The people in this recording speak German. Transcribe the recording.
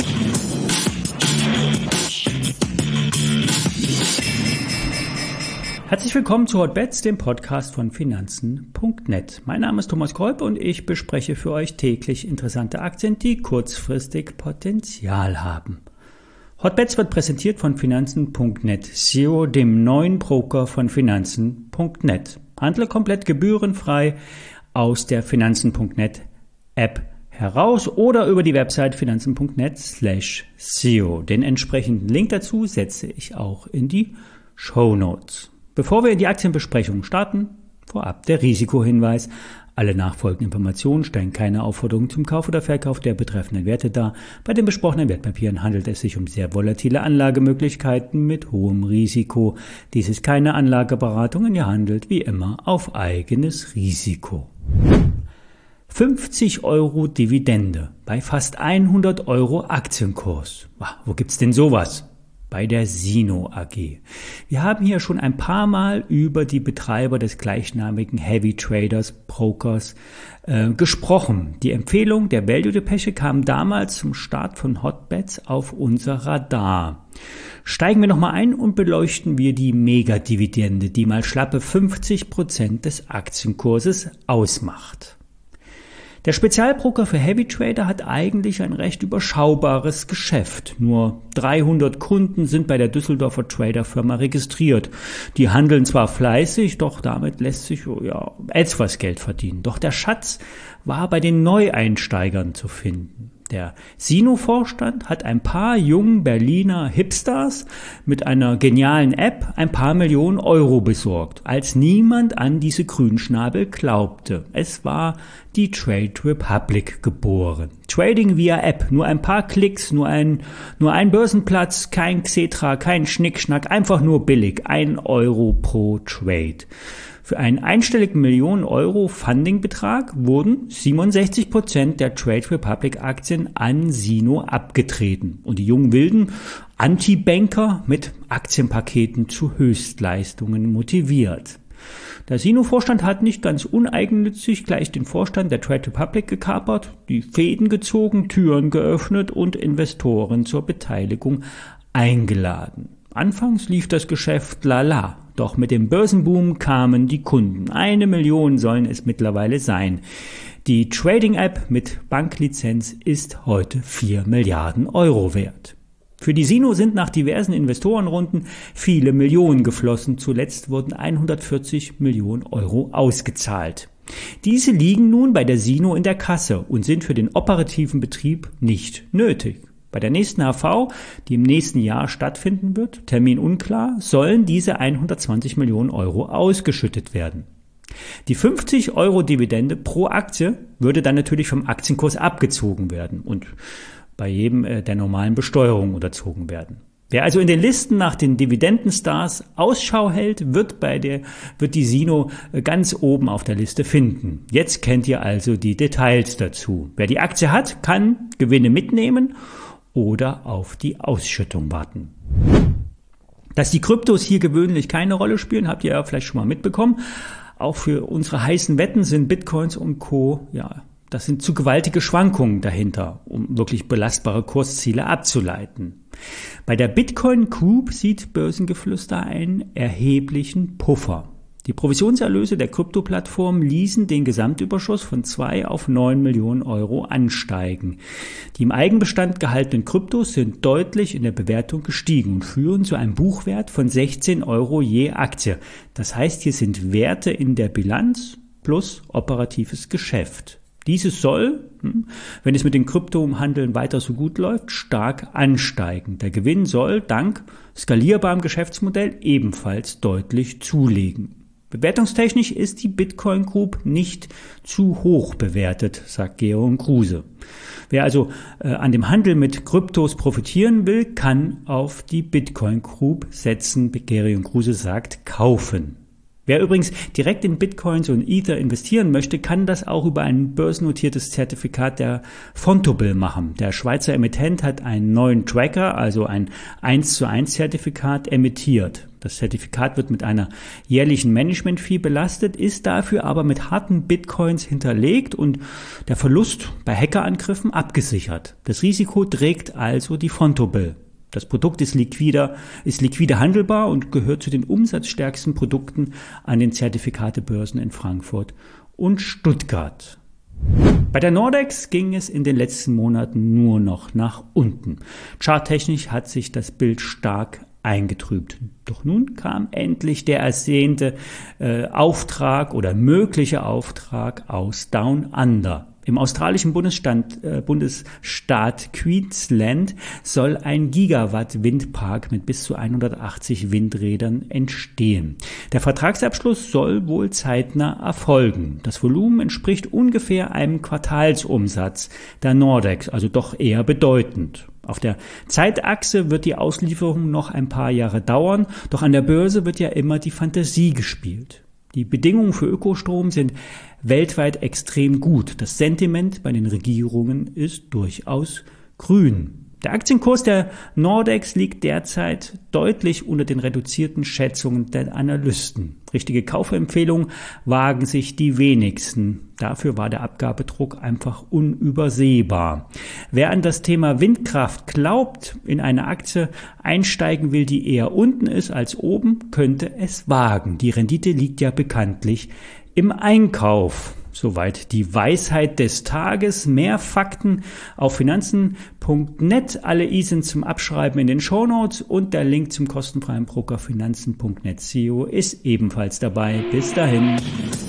Herzlich willkommen zu Hotbets, dem Podcast von Finanzen.net. Mein Name ist Thomas Kolb und ich bespreche für euch täglich interessante Aktien, die kurzfristig Potenzial haben. Hotbets wird präsentiert von Finanzen.net SEO, dem neuen Broker von Finanzen.net. Handle komplett gebührenfrei aus der Finanzen.net App heraus oder über die Website finanzen.net/SEO. Den entsprechenden Link dazu setze ich auch in die Shownotes. Bevor wir in die Aktienbesprechung starten, vorab der Risikohinweis. Alle nachfolgenden Informationen stellen keine Aufforderung zum Kauf oder Verkauf der betreffenden Werte dar. Bei den besprochenen Wertpapieren handelt es sich um sehr volatile Anlagemöglichkeiten mit hohem Risiko. Dies ist keine Anlageberatung und ihr handelt wie immer auf eigenes Risiko. 50 € Dividende bei fast 100 € Aktienkurs. Wo gibt's denn sowas? Bei der Sino AG. Wir haben hier schon ein paar Mal über die Betreiber des gleichnamigen Heavy Traders Brokers gesprochen. Die Empfehlung der Value Depesche kam damals zum Start von Hotbets auf unser Radar. Steigen wir nochmal ein und beleuchten wir die Megadividende, die mal schlappe 50% des Aktienkurses ausmacht. Der Spezialbroker für Heavy Trader hat eigentlich ein recht überschaubares Geschäft. Nur 300 Kunden sind bei der Düsseldorfer Traderfirma registriert. Die handeln zwar fleißig, doch damit lässt sich etwas Geld verdienen. Doch der Schatz war bei den Neueinsteigern zu finden. Der Sino-Vorstand hat ein paar jungen Berliner Hipsters mit einer genialen App ein paar Millionen € besorgt, als niemand an diese Grünschnabel glaubte. Es war die Trade Republic geboren. Trading via App, nur ein paar Klicks, nur ein Börsenplatz, kein Xetra, kein Schnickschnack, einfach nur billig, 1 € pro Trade. Für einen einstelligen Millionen € Fundingbetrag wurden 67% der Trade Republic Aktien an Sino abgetreten und die jungen wilden Anti-Banker mit Aktienpaketen zu Höchstleistungen motiviert. Der Sino-Vorstand hat nicht ganz uneigennützig gleich den Vorstand der Trade Republic gekapert, die Fäden gezogen, Türen geöffnet und Investoren zur Beteiligung eingeladen. Anfangs lief das Geschäft lala. Doch mit dem Börsenboom kamen die Kunden. 1 Million sollen es mittlerweile sein. Die Trading-App mit Banklizenz ist heute 4 Milliarden € wert. Für die Sino sind nach diversen Investorenrunden viele Millionen geflossen. Zuletzt wurden 140 Millionen € ausgezahlt. Diese liegen nun bei der Sino in der Kasse und sind für den operativen Betrieb nicht nötig. Bei der nächsten HV, die im nächsten Jahr stattfinden wird, Termin unklar, sollen diese 120 Millionen € ausgeschüttet werden. Die 50 € Dividende pro Aktie würde dann natürlich vom Aktienkurs abgezogen werden und bei jedem der normalen Besteuerung unterzogen werden. Wer also in den Listen nach den Dividendenstars Ausschau hält, wird die Sino ganz oben auf der Liste finden. Jetzt kennt ihr also die Details dazu. Wer die Aktie hat, kann Gewinne mitnehmen oder auf die Ausschüttung warten. Dass die Kryptos hier gewöhnlich keine Rolle spielen, habt ihr ja vielleicht schon mal mitbekommen. Auch für unsere heißen Wetten sind Bitcoins und Co. Das sind zu gewaltige Schwankungen dahinter, um wirklich belastbare Kursziele abzuleiten. Bei der Bitcoin Group sieht Börsengeflüster einen erheblichen Puffer. Die Provisionserlöse der Kryptoplattform ließen den Gesamtüberschuss von 2 auf 9 Millionen € ansteigen. Die im Eigenbestand gehaltenen Kryptos sind deutlich in der Bewertung gestiegen und führen zu einem Buchwert von 16 € je Aktie. Das heißt, hier sind Werte in der Bilanz plus operatives Geschäft. Dieses soll, wenn es mit den Kryptohandeln weiter so gut läuft, stark ansteigen. Der Gewinn soll dank skalierbarem Geschäftsmodell ebenfalls deutlich zulegen. Bewertungstechnisch ist die Bitcoin Group nicht zu hoch bewertet, sagt Georg Kruse. Wer also an dem Handel mit Kryptos profitieren will, kann auf die Bitcoin Group setzen. Georg Kruse sagt kaufen. Wer übrigens direkt in Bitcoins und Ether investieren möchte, kann das auch über ein börsennotiertes Zertifikat der Fontobel machen. Der Schweizer Emittent hat einen neuen Tracker, also ein 1:1 Zertifikat, emittiert. Das Zertifikat wird mit einer jährlichen Management-Fee belastet, ist dafür aber mit harten Bitcoins hinterlegt und der Verlust bei Hackerangriffen abgesichert. Das Risiko trägt also die Fontobel. Das Produkt ist liquide handelbar und gehört zu den umsatzstärksten Produkten an den Zertifikatebörsen in Frankfurt und Stuttgart. Bei der Nordex ging es in den letzten Monaten nur noch nach unten. Charttechnisch hat sich das Bild stark eingetrübt. Doch nun kam endlich der ersehnte Auftrag oder mögliche Auftrag aus Down Under. Im australischen Bundesstaat Queensland soll ein Gigawatt-Windpark mit bis zu 180 Windrädern entstehen. Der Vertragsabschluss soll wohl zeitnah erfolgen. Das Volumen entspricht ungefähr einem Quartalsumsatz der Nordex, also doch eher bedeutend. Auf der Zeitachse wird die Auslieferung noch ein paar Jahre dauern, doch an der Börse wird ja immer die Fantasie gespielt. Die Bedingungen für Ökostrom sind weltweit extrem gut. Das Sentiment bei den Regierungen ist durchaus grün. Der Aktienkurs der Nordex liegt derzeit deutlich unter den reduzierten Schätzungen der Analysten. Richtige Kaufempfehlungen wagen sich die wenigsten. Dafür war der Abgabedruck einfach unübersehbar. Wer an das Thema Windkraft glaubt, in eine Aktie einsteigen will, die eher unten ist als oben, könnte es wagen. Die Rendite liegt ja bekanntlich im Einkauf. Soweit die Weisheit des Tages. Mehr Fakten auf finanzen.net. Alle ISIN zum Abschreiben in den Shownotes und der Link zum kostenfreien Broker finanzen.net SEO ist ebenfalls dabei. Bis dahin.